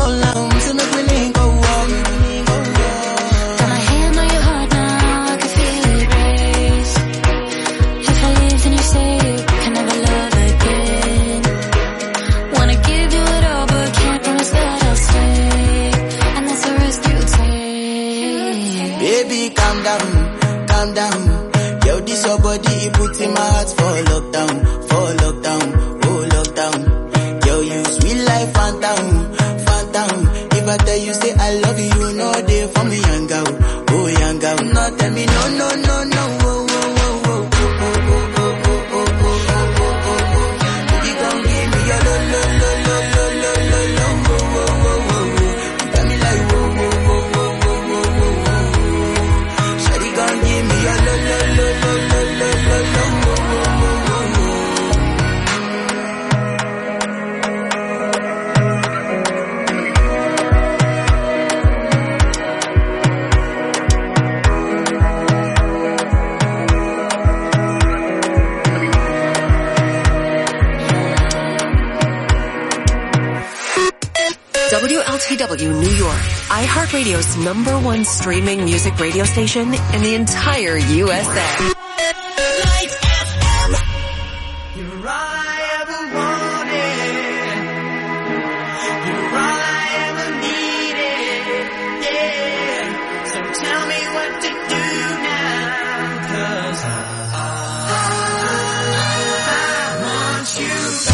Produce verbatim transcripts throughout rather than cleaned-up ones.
call out, so make we link go walk. Got my hand on your heart now, I can feel it race. If I leave then you say you can never love again. Wanna give you it all but can't promise that I'll stay. And that's the risk you take. Baby, calm down, calm down. Yo, this your body, it puts in my heart for lockdown, for lockdown, oh lockdown. Yo, you sweet life, phantom, phantom. If I tell you say I love you, you know they for me young girl, oh young girl. No, tell me no, no, no, no, oh, oh, oh, oh, oh, oh, oh, oh, oh, oh, oh, oh, oh. Baby, come give me your lo, lo, lo, lo, lo, lo, lo, lo, oh, oh, oh, oh, oh. You got me like oh, oh, oh, oh, oh, oh, oh, oh. Shawty, come give me your lo, lo, lo, lo, lo, lo, lo, lo, oh, oh, oh, oh, oh. W L T W New York, iHeartRadio's number one streaming music radio station in the entire U S A. You're all I ever wanted. You're all I ever needed. Yeah. So tell me what to do now. 'Cause I, I want you back.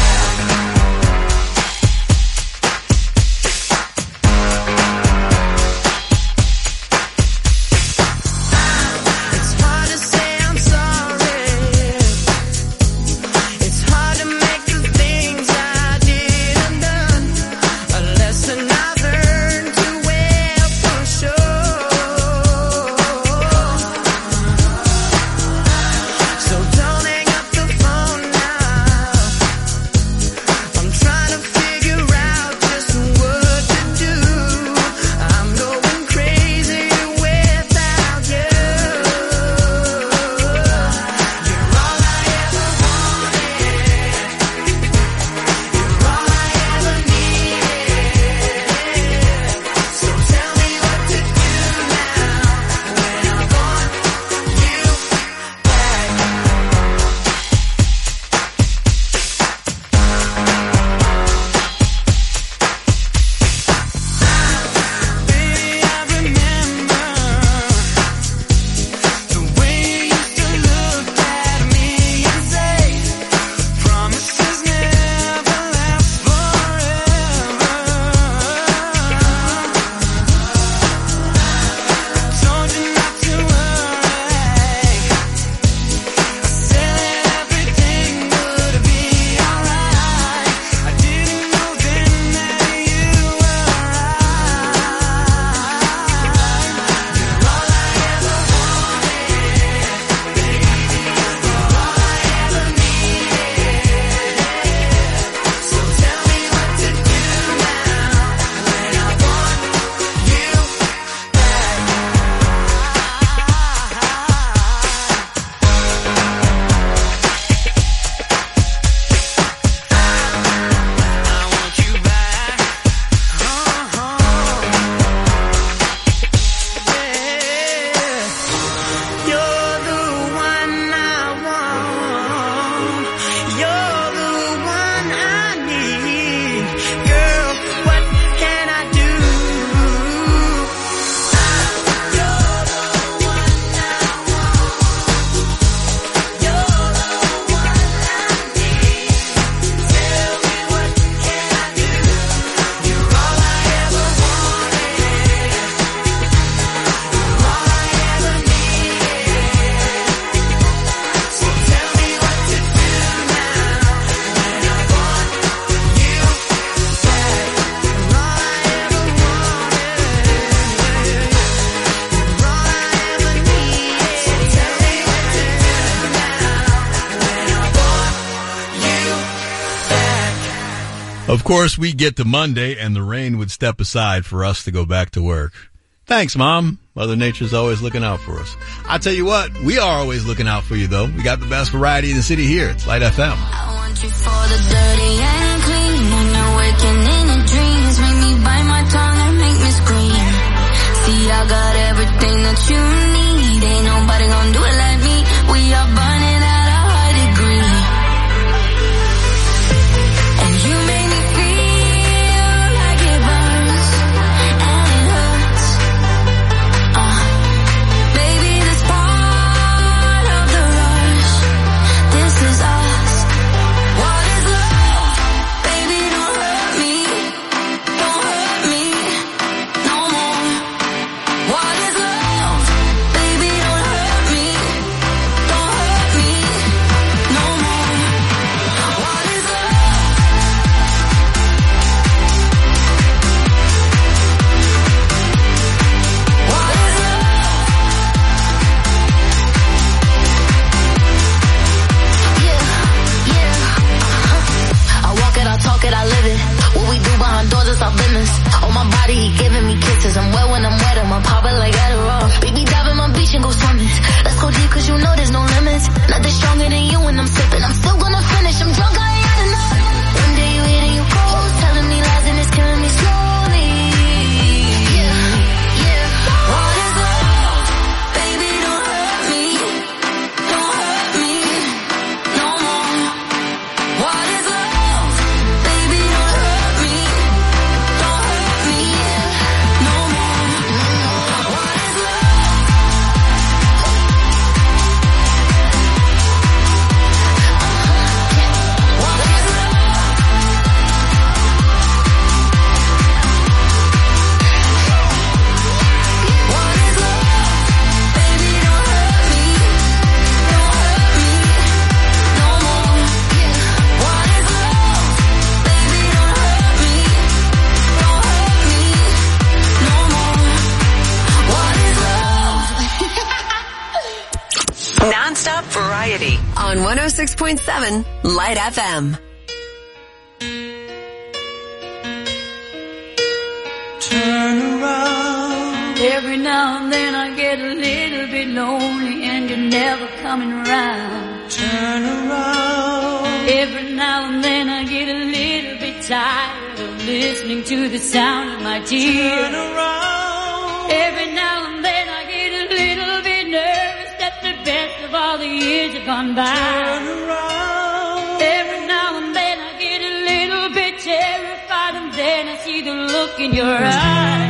It's hard to say I'm sorry. It's hard to make the things I did undone. A lesson I've learned too well for sure. So don't hang up the phone now. I'm trying to figure out just what to do. I'm going crazy without you. You're all I ever wanted. You're all I ever needed. So tell me what to do now when I want you back. Baby, I remember the way you used to look at me and say, promises never last forever. Told you not to worry. I said that everything would be alright. I didn't know then that you were right. You're all I ever wanted, baby. You're all I ever needed. So tell me what to do now when I want you back. I want you back. Yeah. You're the one I want. You're the one I need. Girl, what can I do? You're the one I want. You're the one I need. Tell me what can I do? You're all I ever wanted. You're all I ever needed. So tell me what to do now when I want you back. You're all I ever wanted. You're all I ever needed. So tell me what to do now when I want you back. Of course, we get to Monday and the rain would step aside for us to go back to work. Thanks, Mom. Mother Nature's always looking out for us. I tell you what, we are always looking out for you, though. We got the best variety in the city here. It's Light F M. I want you for the dirty and clean. When you're waking in your dreams, make me bite my tongue. on one oh six point seven Light F M. Turn around. Every now and then I get a little bit lonely and you're never coming around. Turn around. Every now and then I get a little bit tired of listening to the sound of my tears. Turn around. Every now and then I get a little bit nervous that the best of all the years have gone by. Turn around. Every now and then I get a little bit terrified and then I see the look in your eyes.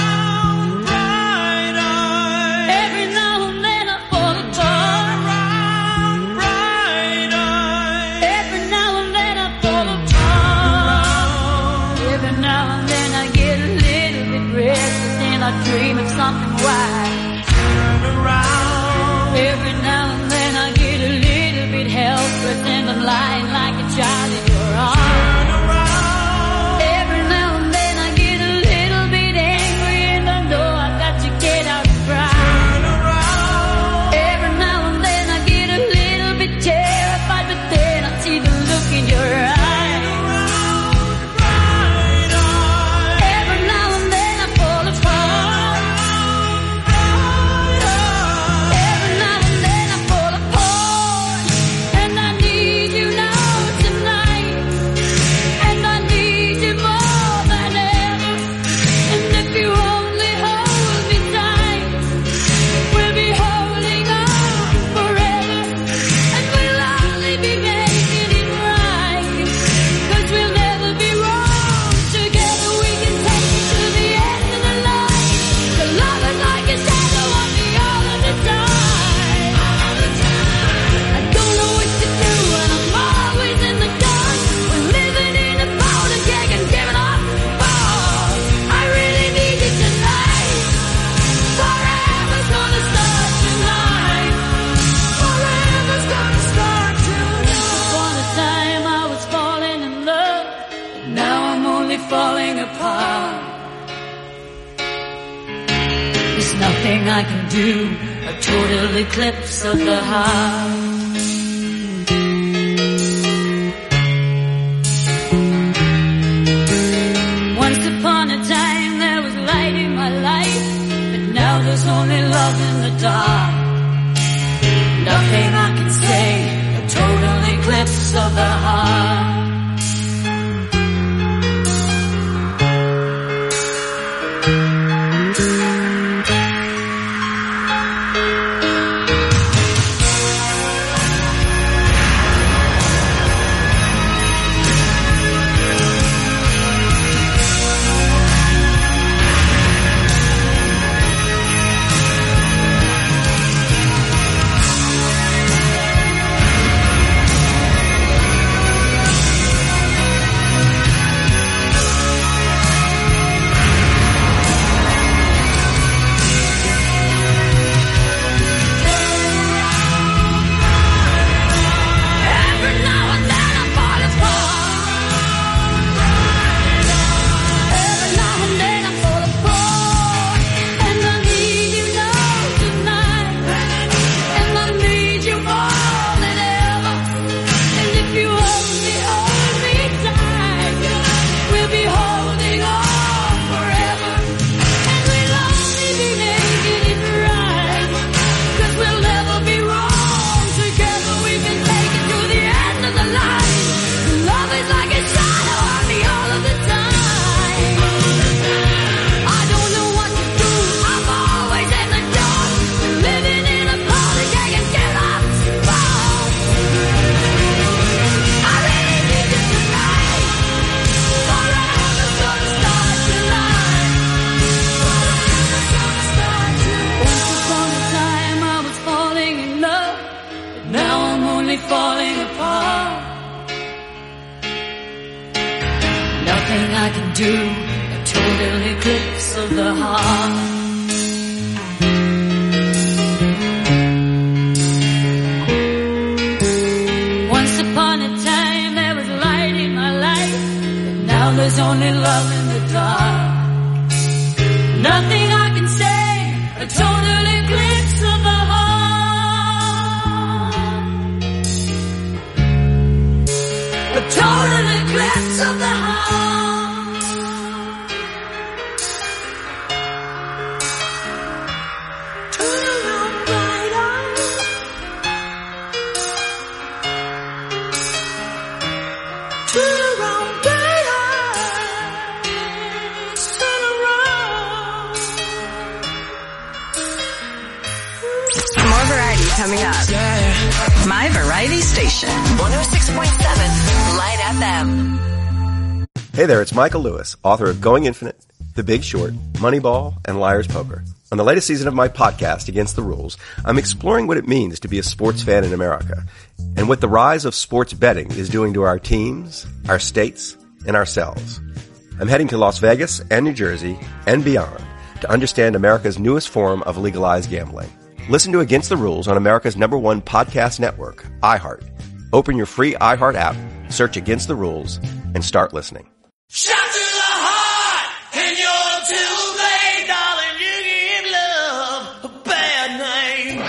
I dream of something wild. Turn around. Every now and then I get a little bit helpless and I'm lying like a child in your arms. Turn around. Every now and then I get a little bit angry and I know I've got to get out and cry. Turn around. Every now and then I get a little bit terrified, but then I see the look in your eyes. I can do a total eclipse of the heart. Once upon a time there was light in my life, but now there's only love in the dark. Nothing I can say, a total eclipse of the heart. I can do a total eclipse of the heart. Once upon a time there was light in my life, but now there's only love in the dark. Nothing I can say, a total eclipse of the heart. coming up. My variety station, one oh six point seven Light F M. Hey there, it's Michael Lewis, author of Going Infinite, The Big Short, Moneyball, and Liar's Poker. On the latest season of my podcast, Against the Rules, I'm exploring what it means to be a sports fan in America and what the rise of sports betting is doing to our teams, our states, and ourselves. I'm heading to Las Vegas and New Jersey and beyond to understand America's newest form of legalized gambling. Listen to Against the Rules on America's number one podcast network, iHeart. Open your free iHeart app, search Against the Rules, and start listening. Shout to the heart, and you're too late, darling. You give love a bad name.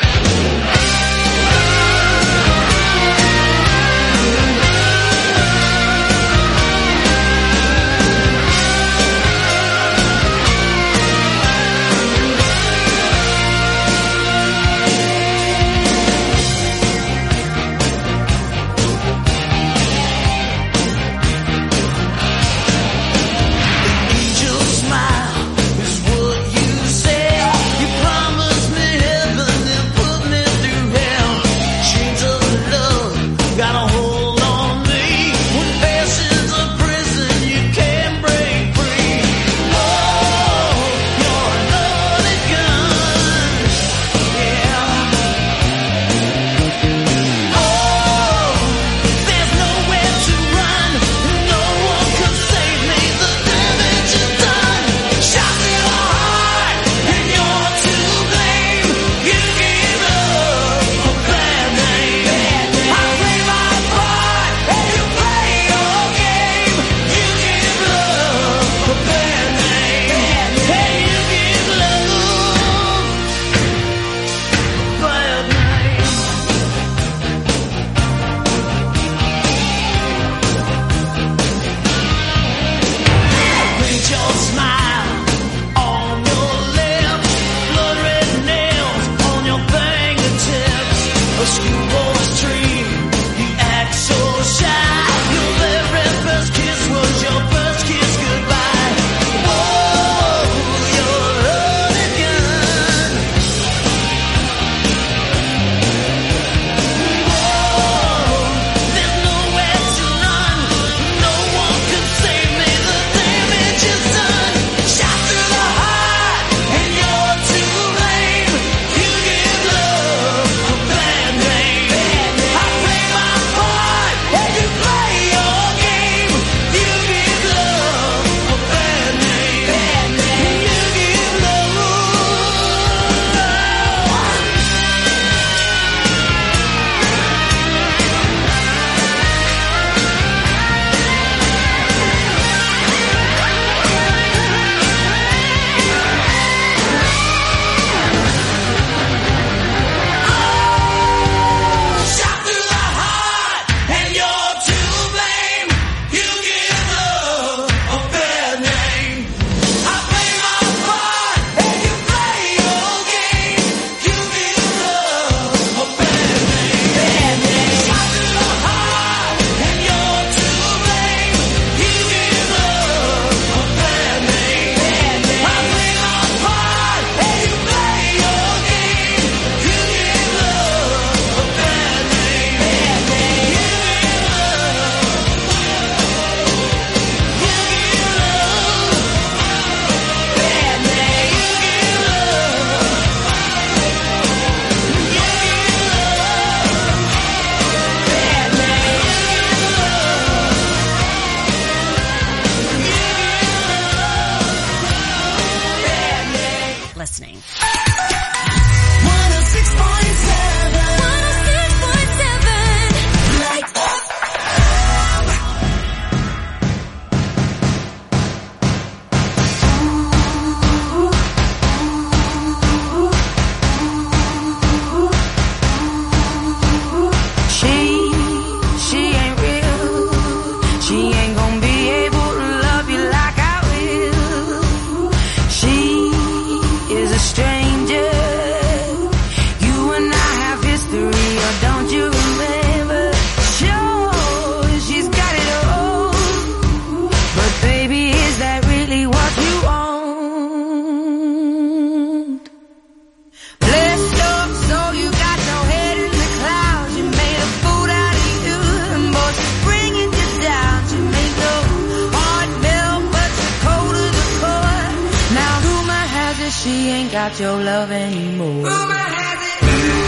she ain't got your love anymore. Rumor has it.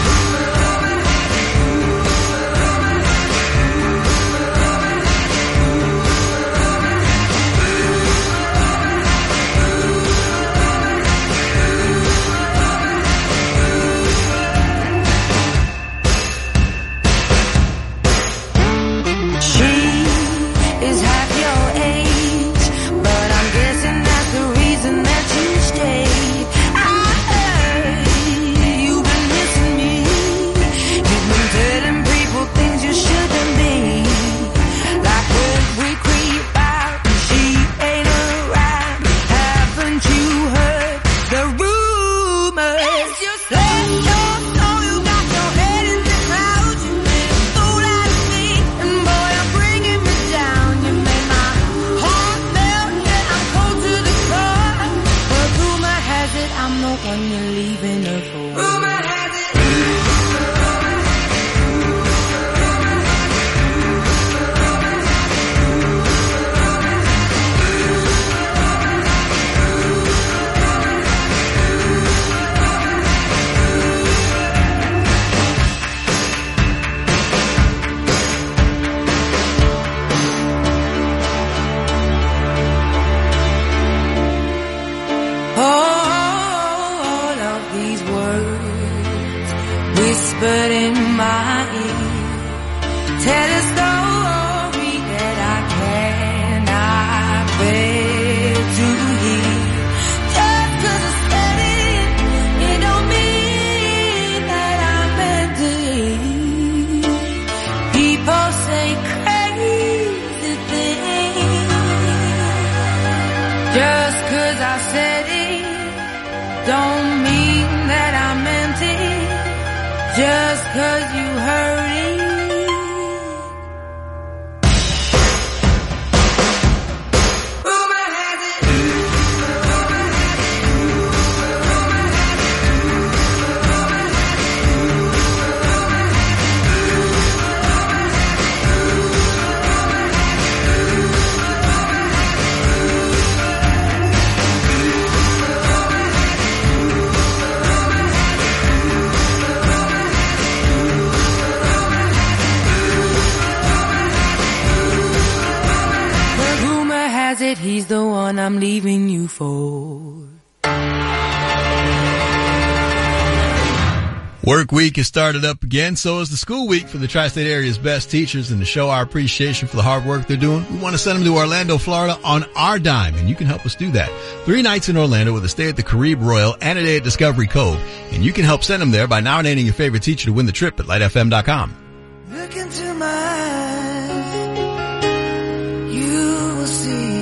He's the one I'm leaving you for. Work week has started up again, so is the school week for the tri-state area's best teachers. And to show our appreciation for the hard work they're doing, we want to send them to Orlando, Florida on our dime, and you can help us do that. Three nights in Orlando with a stay at the Carib Royal and a day at Discovery Cove. And you can help send them there by nominating your favorite teacher to win the trip at light f m dot com. Look into my eyes, you will see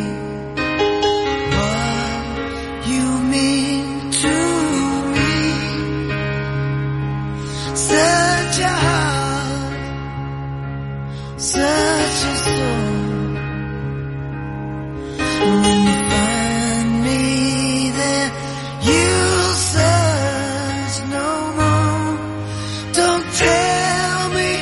what you mean to me. Such a heart, such a soul. When you find me there, you'll search no more. Don't tell me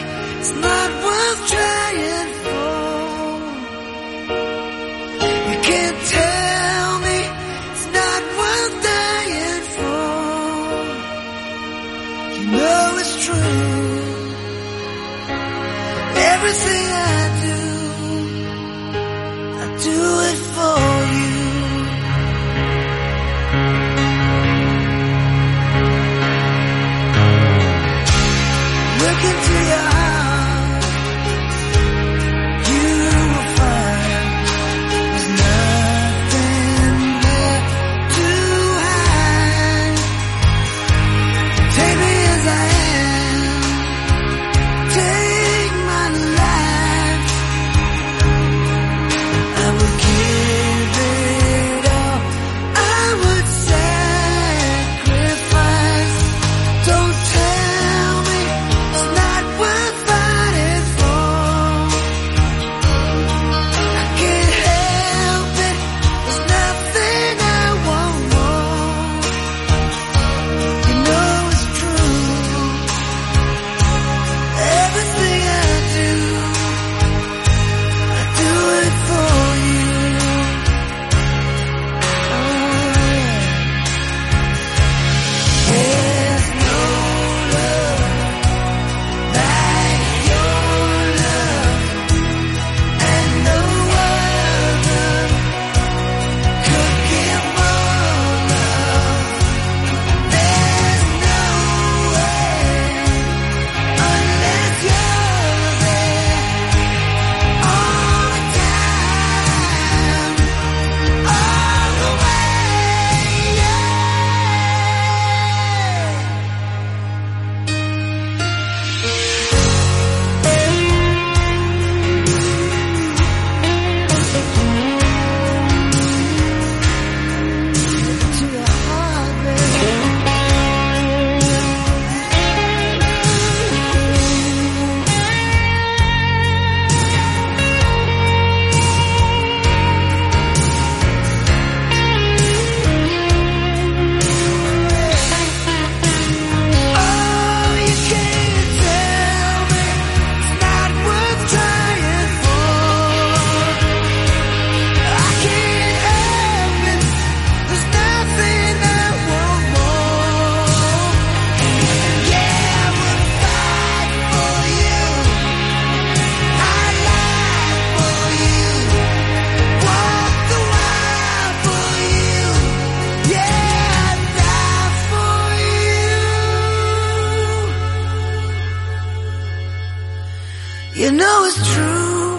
was true.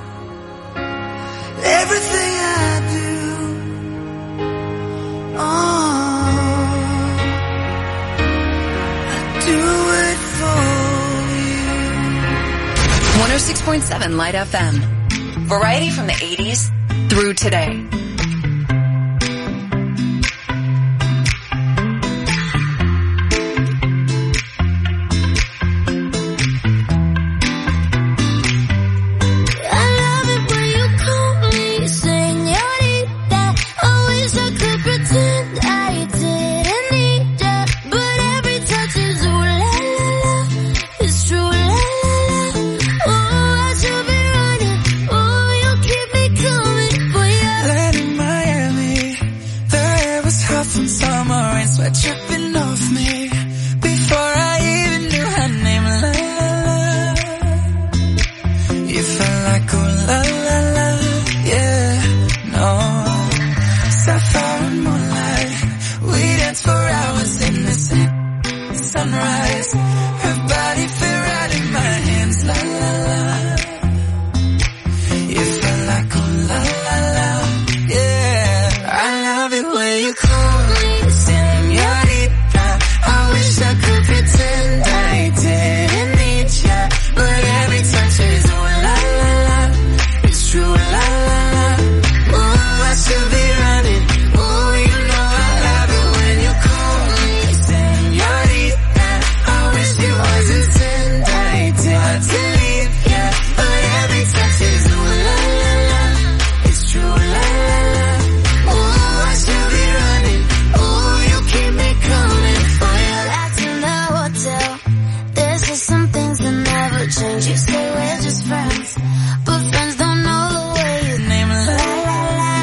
Everything I do, oh, I do it for you. one oh six point seven Light F M. Variety from the eighties through today. Tripping off me before I even knew her name. La la la, you felt like oh la la la, yeah, no. Sapphire and moonlight, we danced for hours in the sunrise. Her body fit right in my hands. La la la, you felt like oh la la la, yeah. I love it when you call me. I could pretend I didn't need ya, but every touch is oh la la la, it's true la la la. Oh, I should be running. Oh, you know I love it when you call me señorita. I wish it wasn't ten I did to leave ya, but every touch is oh la la la, it's true la la la. Oh, I should be running. Oh, you keep me coming for ya. There's just some things that never change. You say we're just friends, but friends don't know the way you name la la la.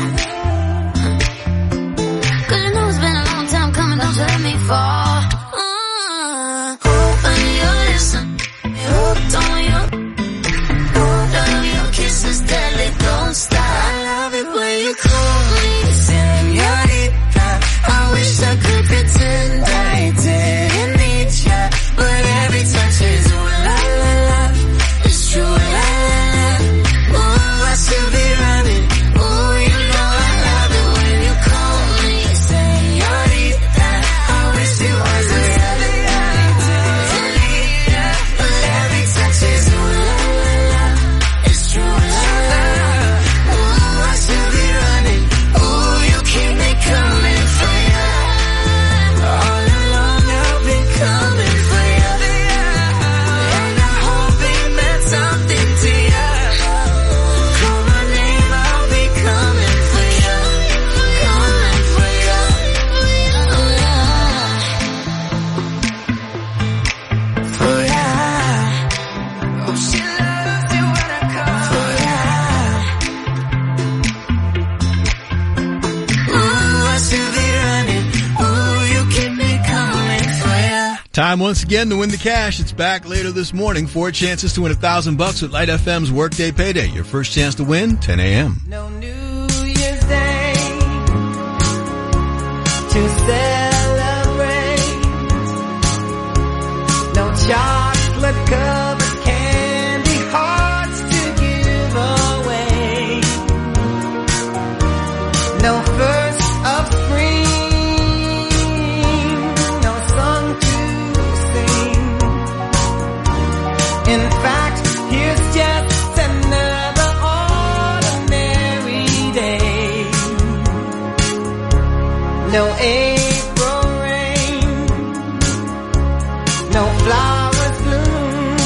Cause you know it's been a long time coming, don't you let me fall. Uh, when you listen, hooked on you. Love your kisses deadly, don't stop. I love it when you call me señorita. I wish I could pretend I didn't need ya, but every touch is ooh la la la, it's true la la la. Oh, I should be running. Oh, you know I love it when you call me señorita. I wish it wasn't something I did to leave ya, but every touch is ooh la la la, it's true la la la. Oh, I should be running. Oh, you keep me coming for ya. All along I've been coming for ya, and I hope it meant something to ya. Call my name, I'll be coming for ya, coming for ya. Oh yeah, for ya. Oh, she loves it when I call for ya. Ooh, I should be running. Ooh, you keep me coming for ya. Time once again to win the cash. It's back later this morning. Four chances to win a thousand bucks with Light F M's Workday Payday. Your first chance to win, ten a.m. No New Year's Day to celebrate. No chocolate covered candy hearts to give away. No first of spring, no song to sing. In fact, here's just another ordinary day. No April rain, no flowers bloom,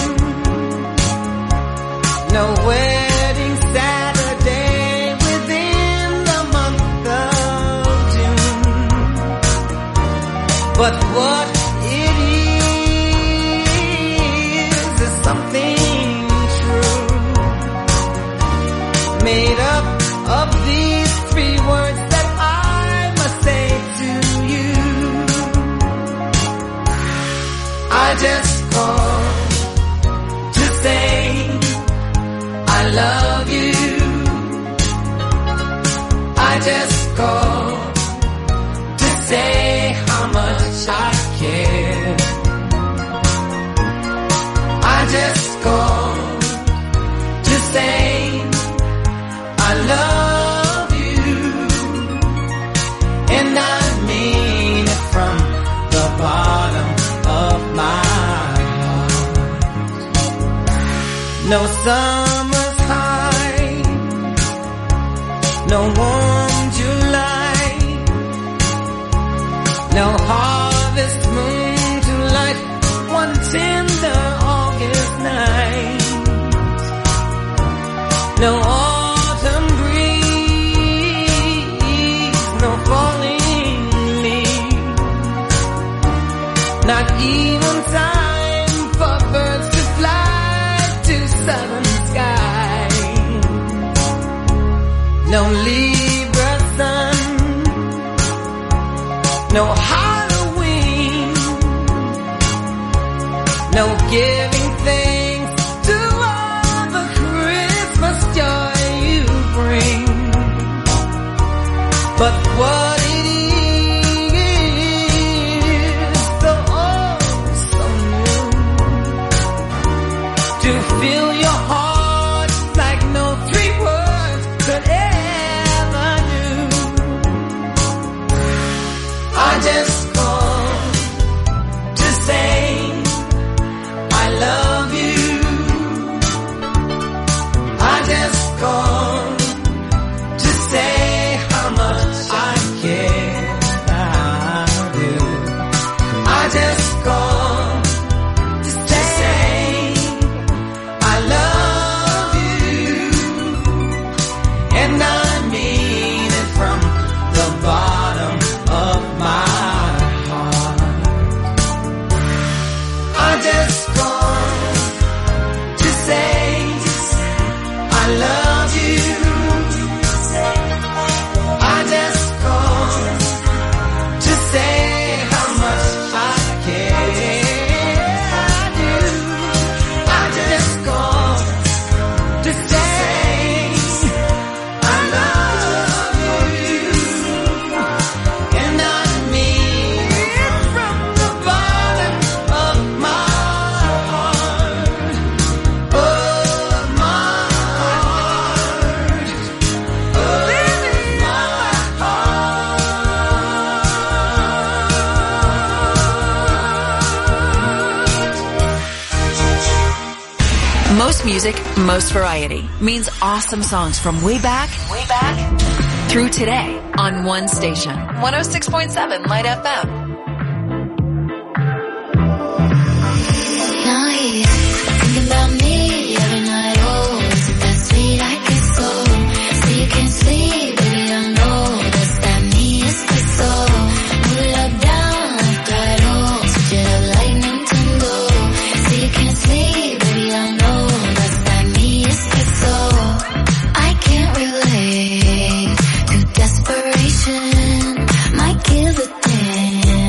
no wedding Saturday within the month of June. But what it is is something true, made up of these three words that I must say to you. I just called to say I love you. I just called to say how much I care. I just called No summer's high, no warm July, no harvest moon to light one tender August night, no autumn breeze, no falling leaves, not even time for birds to fly to southern sky. No Libra sun, no Halloween, no giving thanks to all the Christmas joy you bring. But what it is, so oh so new, to fill your heart like no three words could ever do. I just called to say I love you. I just called to say how much I care about you. I just called to say I love you, and I mean it from the bottom of my heart. I just called to say I love you. I just called to say how much I care. I do. I just called to say I love you, and I mean it from the bottom of my heart, of my heart, of my heart. Most music, most variety means awesome songs from way back, way back through today on one station. one oh six point seven Light F M. Now he's thinking about me every night. Oh, isn't that sweet? I guess so. So you can't sleep, baby, I know. Does that mean it's the soul? Move it up, down, left, right, oh. Switch it up like Nintendo. So you can't sleep, baby, I know. Does that mean it's the soul? I can't relate to desperation. Might give a damn.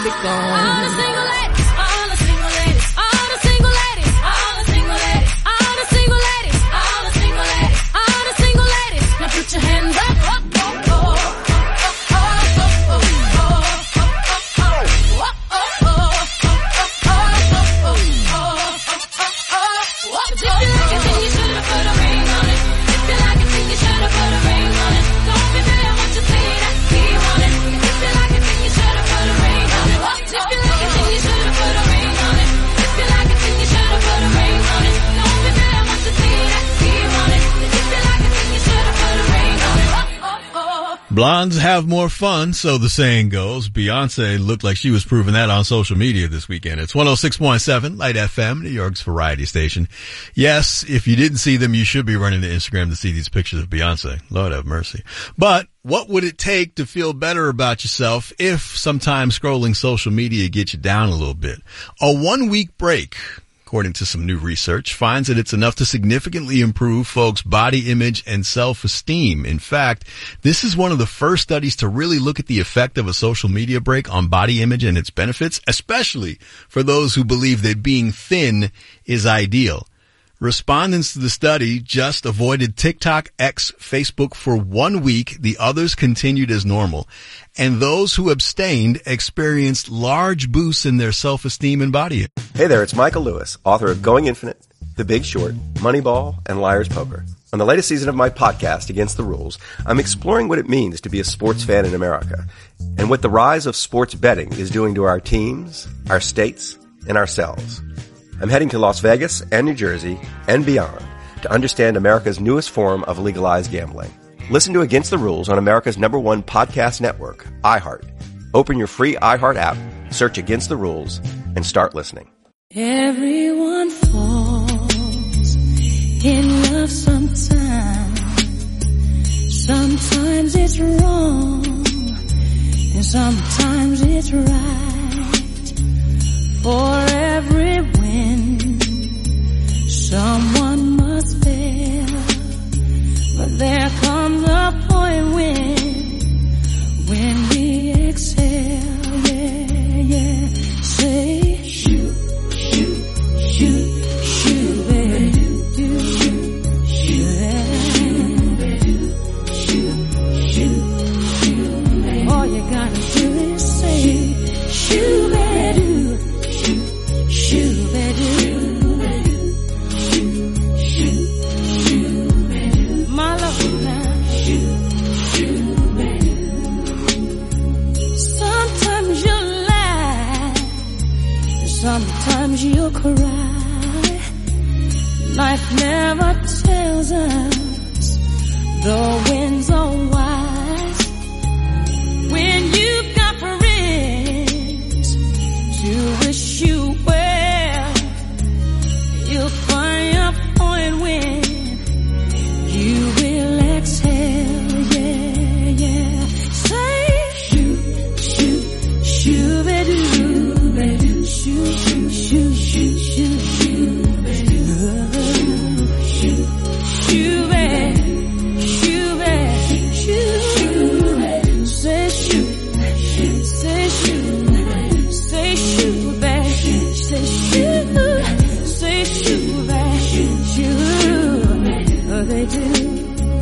be gone. All the single ladies, all the single ladies, all the single ladies, all the single ladies, all the single ladies, all the single ladies, all the single ladies. Now put your hands up, up, up, up. Blondes have more fun, so the saying goes. Beyonce looked like she was proving that on social media this weekend. It's one oh six point seven Light F M, New York's variety station. Yes, if you didn't see them, you should be running to Instagram to see these pictures of Beyonce. Lord have mercy. But what would it take to feel better about yourself if sometimes scrolling social media gets you down a little bit? A one-week break, according to some new research, finds that it's enough to significantly improve folks' body image and self-esteem. In fact, this is one of the first studies to really look at the effect of a social media break on body image and its benefits, especially for those who believe that being thin is ideal. Respondents to the study just avoided TikTok, X, Facebook for one week. The others continued as normal. And those who abstained experienced large boosts in their self-esteem and body. Hey there, it's Michael Lewis, author of Going Infinite, The Big Short, Moneyball, and Liar's Poker. On the latest season of my podcast, Against the Rules, I'm exploring what it means to be a sports fan in America and what the rise of sports betting is doing to our teams, our states, and ourselves. I'm heading to Las Vegas and New Jersey and beyond to understand America's newest form of legalized gambling. Listen to Against the Rules on America's number one podcast network, iHeart. Open your free iHeart app, search Against the Rules, and start listening. Everyone falls in love sometimes. Sometimes it's wrong, and sometimes it's right. For every win, someone must fail. But there comes a point when, when we exhale, yeah, yeah. Say, shoot, shoot, shoot, shoot, baby. Shoot, shoot, baby. Shoot, shoot, shoot, baby. All you gotta do is say, shoot, baby. My love now. Sometimes you lie, sometimes you cry. Life never tells us the winds are wise. When you've got friends to wish you well, you'll find a point when you will exhale, yeah, yeah. Say, shoot, shoot, shoot, baby, baby, shoot, shoot, shoot, shoot, shoot, shoot, baby, shoot, shoot, baby, shoot, baby, shoot, baby. Say, shoot, say, shoot, say, shoot, baby, say, shoot, say, shoot, baby, shoot. Oh, they do.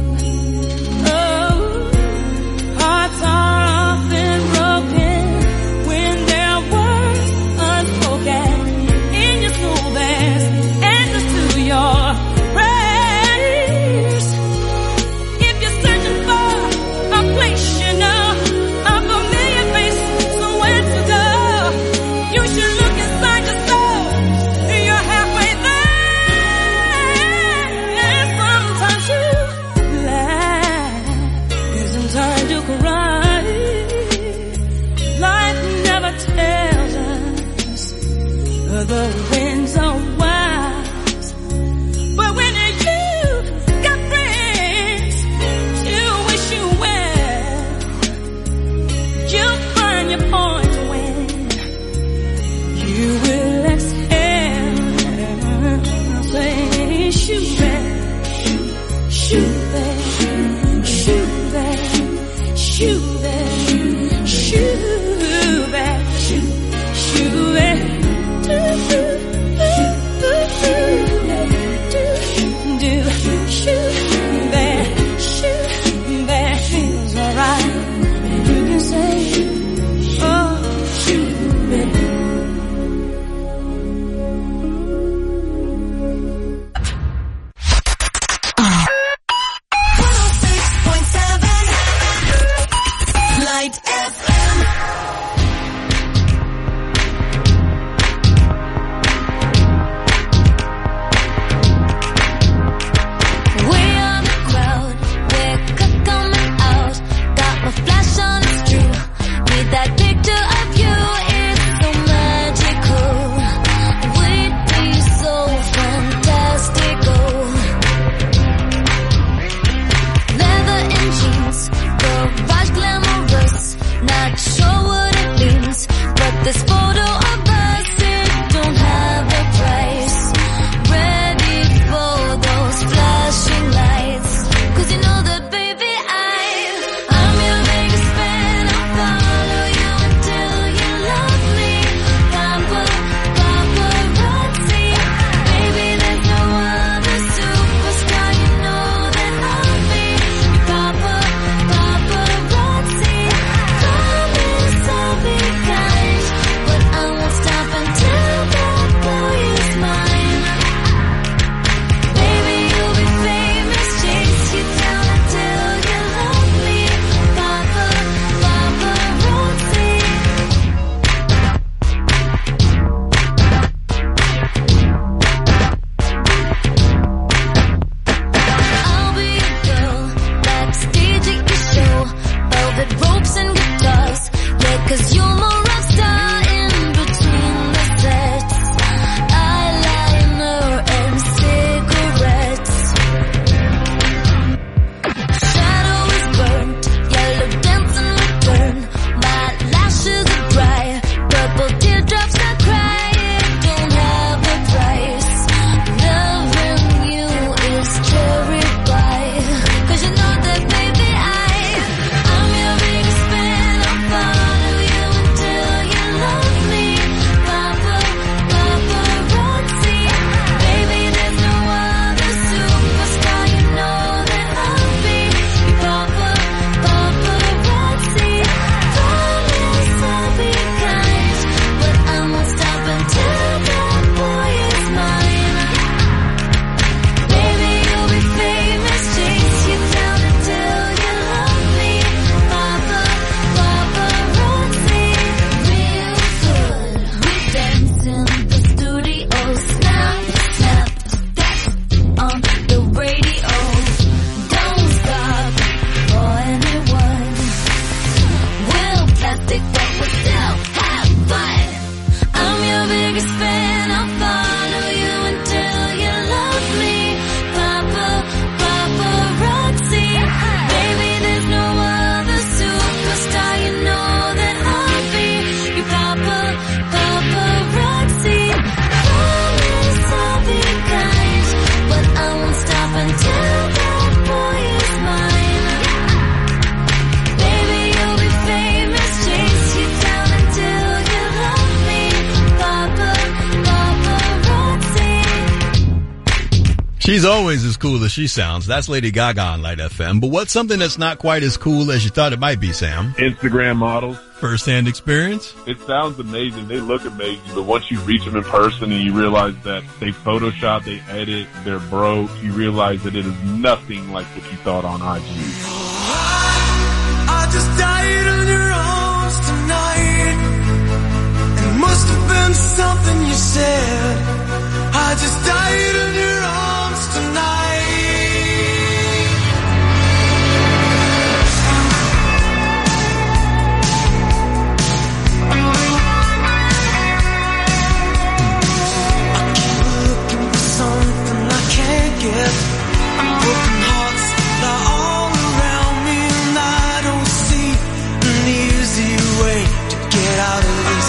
The winds are wise, but when you got friends to wish you well, you'll find your point when you will exhale. Say, shoot back, shoot back, shoot back, shoot back, shoot back, shoot back. She's always as cool as she sounds. That's Lady Gaga on Light F M. But what's something that's not quite as cool as you thought it might be, Sam? Instagram models. First-hand experience? It sounds amazing. They look amazing. But once you reach them in person and you realize that they Photoshop, they edit, they're broke, you realize that it is nothing like what you thought on I G. I just died in your arms tonight. It must have been something you said. I just died in your arms tonight. I keep looking for something I can't get. Broken hearts lie all around me and I don't see an easy way to get out of this.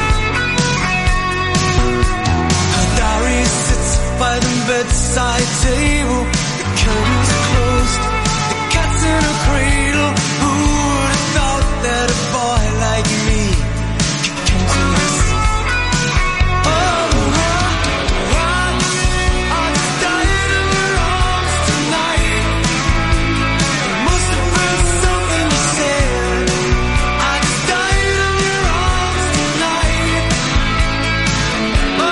By the bedside table, the curtains are closed, the cat's in a cradle. Who would have thought that a boy like me could come to this? Oh, I, I just died in your arms tonight. It must have been something you said. I just died in your arms tonight. Oh,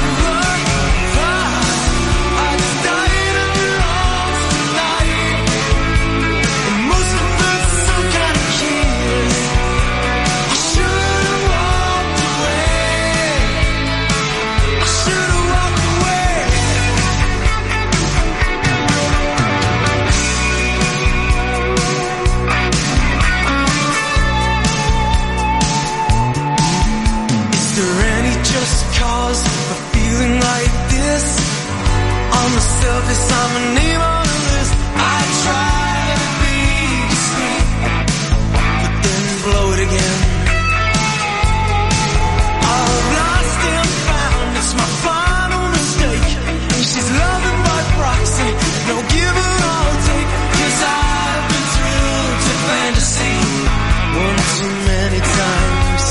surface, I'm a name on the list. I try to be discreet, but then blow it again. I've lost and found, it's my final mistake. And she's loving by proxy, no give it all take. Cause I've been thrilled to fantasy one too many times.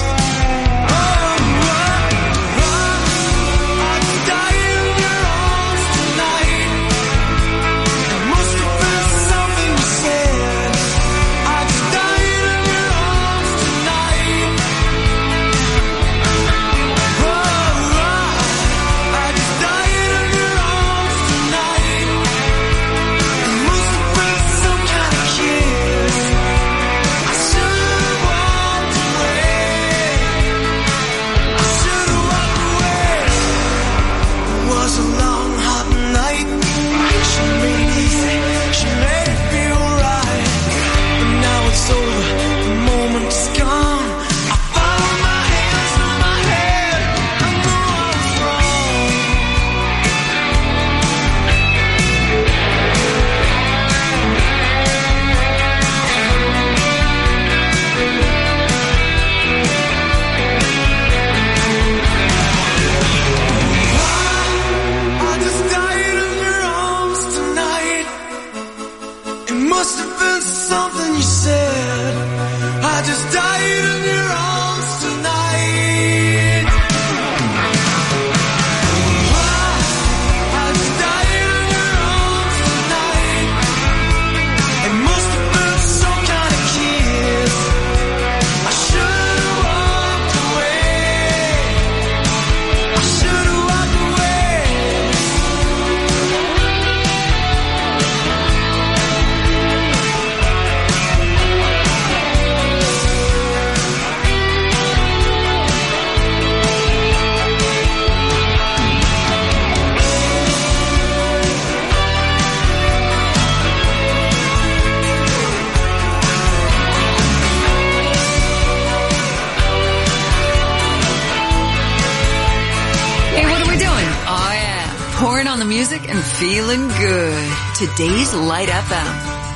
Music and feeling good. Today's Light F M.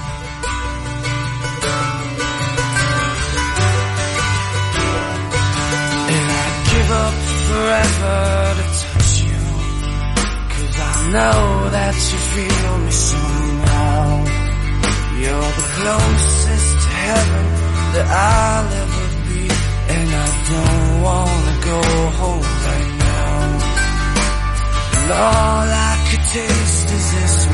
And I'd give up forever to touch you, cause I know that you feel me somehow. You're the closest to heaven that I'll ever be, and I don't wanna go home right now. And all I could taste is this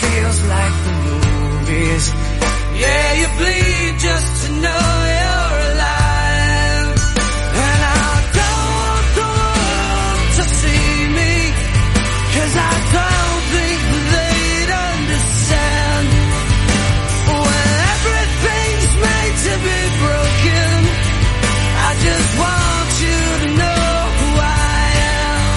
feels like the movies. Yeah, you bleed just to know you're alive. And I don't want to see me, 'cause I don't think they'd understand. When everything's made to be broken, I just want you to know who I am.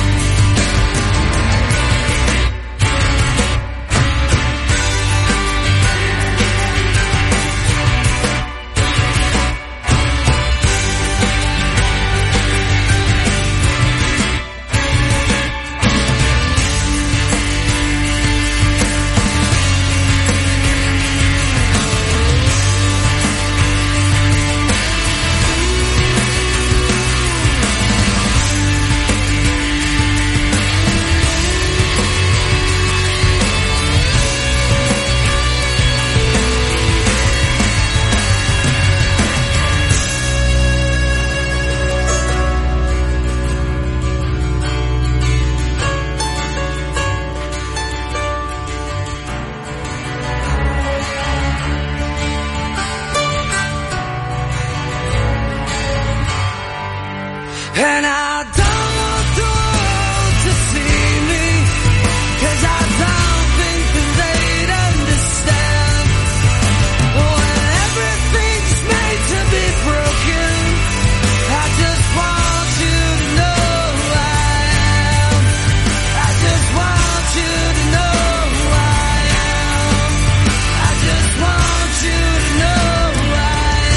And I don't want the world to see me, 'cause I don't think that they'd understand. When everything's made to be broken, I just want you to know who I am. I just want you to know who I am. I just want you to know who I am.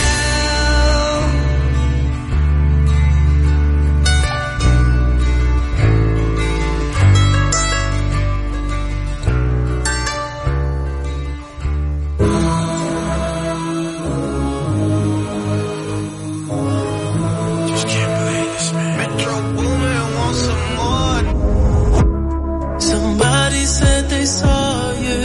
Somebody said they saw you.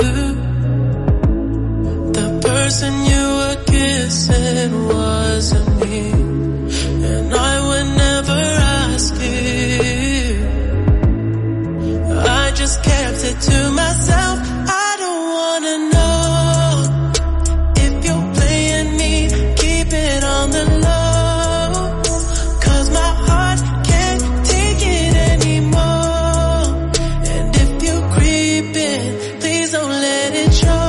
The person you were kissing wasn't me, and I would never ask you. I just kept it to myself. I don't wanna know if you're playing me. Keep it on the low, 'cause my heart can't take it anymore. And if you're creeping, please don't let it show.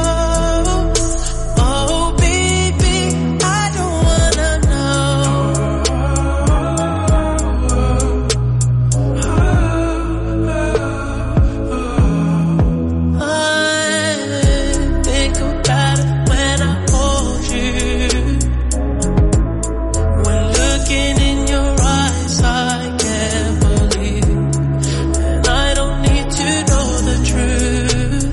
Oh baby, I don't wanna know. I think about it when I hold you. When looking in your eyes, I can't believe. And I don't need to know the truth.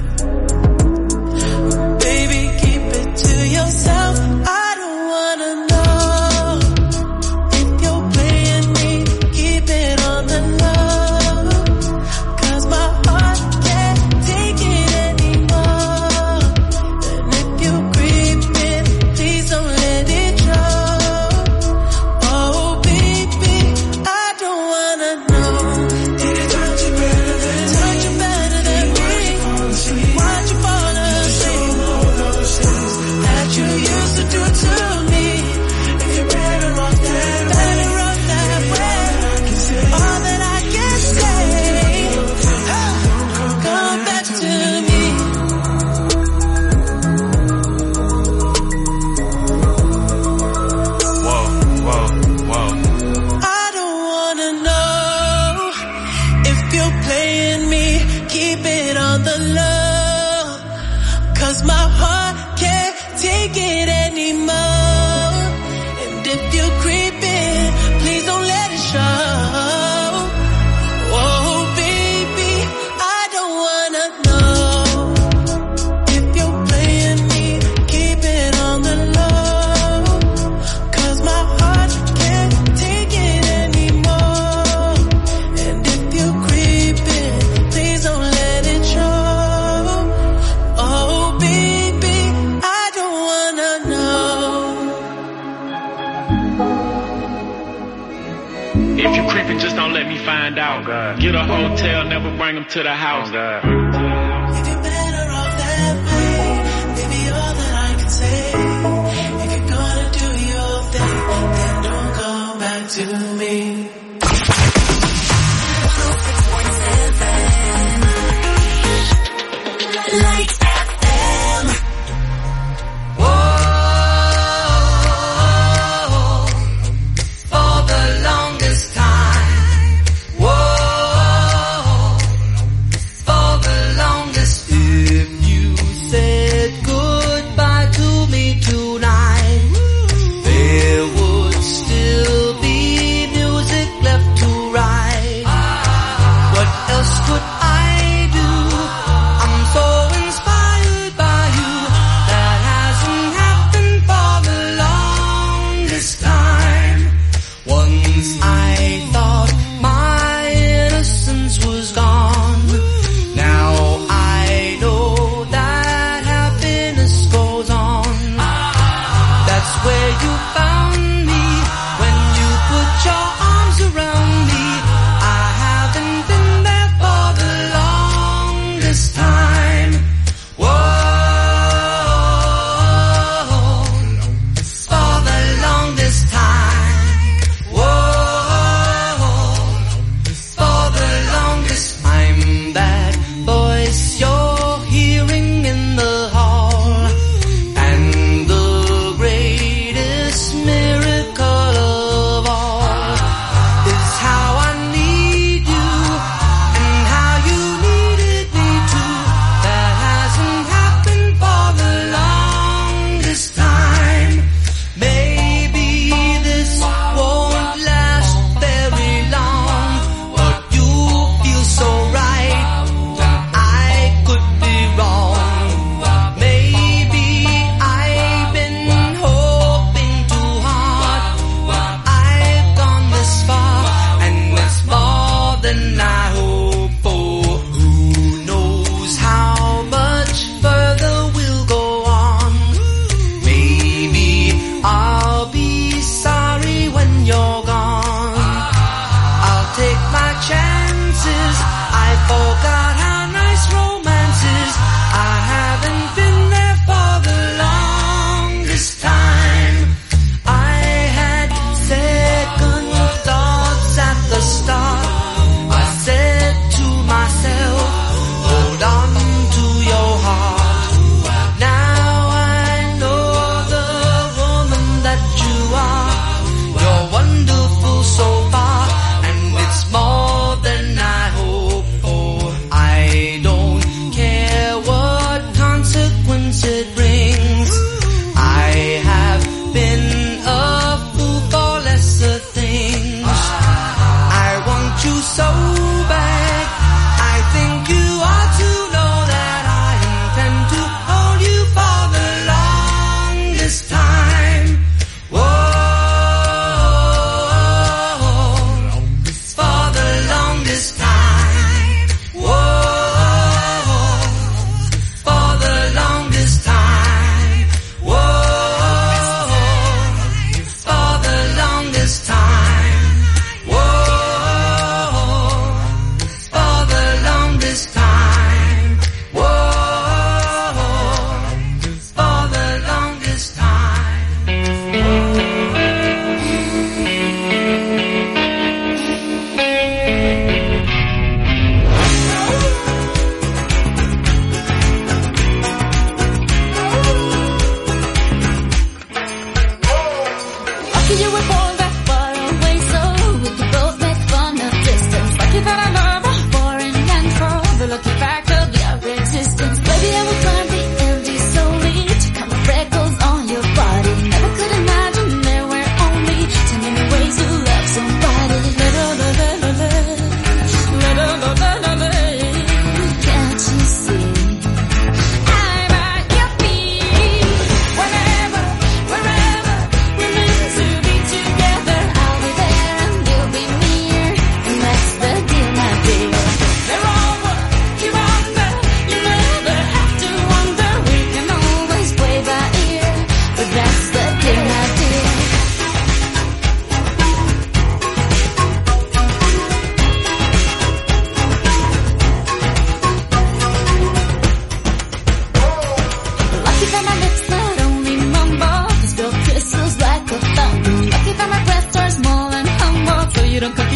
Baby, keep it to yourself. I don't wanna know if you're playing me. Keep it on the low, 'cause my heart can't take it anymore. And if you're creeping, please don't let it show. Oh baby, I don't wanna know. Did it touch you better than touch you better than me? Why'd you fall asleep? That you used to do to me. If you're better off that way, better off that way. All that I can say, ah, come back to me. Whoa, whoa, whoa. I don't wanna know if you're playing me. Keep it on the low, 'cause my heart can't take it anymore. And if you're creeping, please don't let it show. Oh baby, I don't wanna know if you're playing me. Keep it on the low, 'cause my heart can't take it anymore. And if you're creeping, please don't let it show. Oh baby, I don't wanna know. If you creeping, just don't let me find out. Get a hotel, never bring them to the house. If you're better off don't come